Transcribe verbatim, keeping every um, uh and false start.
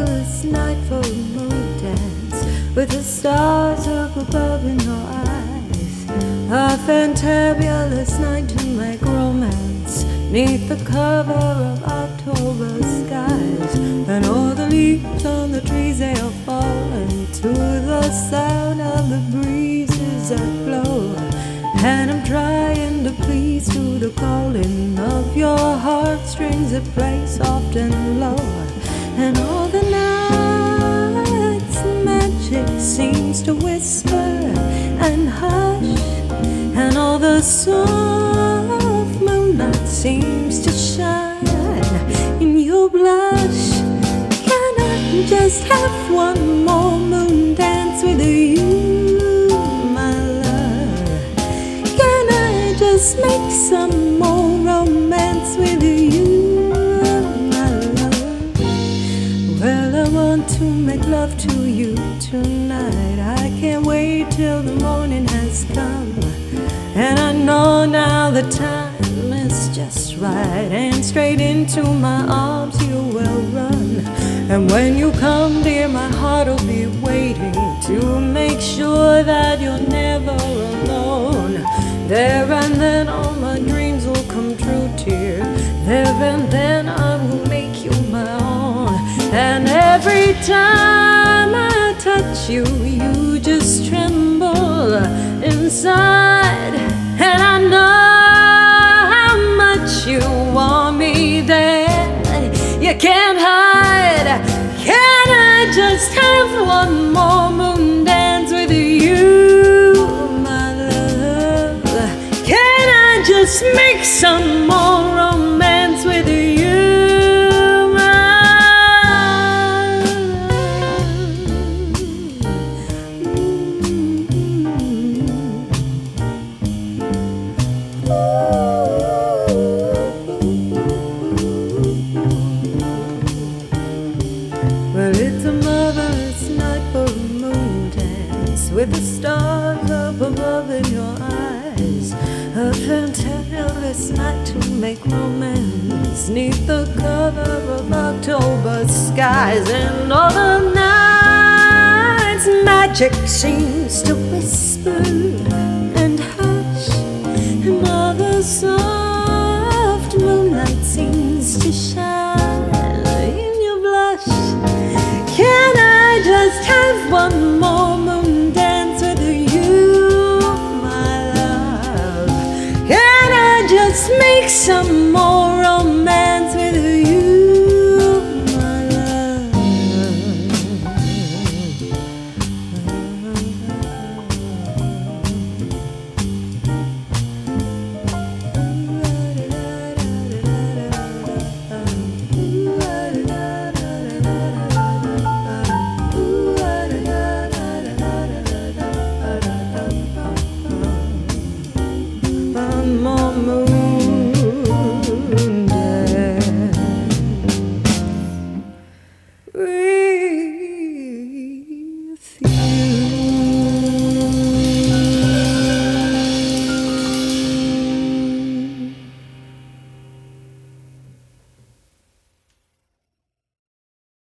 marvelous night for a moon dance with the stars up above in your eyes. A fantabulous night to make romance neath the cover of October skies. And all the leaves on the trees, they are falling to the sound of the breezes that blow. And I'm trying to please to the calling of your heartstrings that play soft and low. And all the night's magic seems to whisper and hush, and all the soft moonlight seems to shine in your blush. Can I just have one more moon dance with you, my love? Can I just make some more romance with you, my love? Well, I want to make love to you tonight. I can't wait till the morning has come, and I know now the time is just right, and straight into my arms you will run. And when you come, dear, my heart will be waiting to make sure that you're never alone. There and then all my dreams will come true, dear. There and then I will make you my own. And every time I touch you, you just tremble inside. And I know how much you want me there. You can't hide. Can I just have one more moon dance with you, my love? Can I just make some more romance with you, my Well, it's a marvelous night for a moon dance with the stars up above in your eyes. A fantabulous night to make romance neath the cover of October skies. And all the night's magic seems to whisper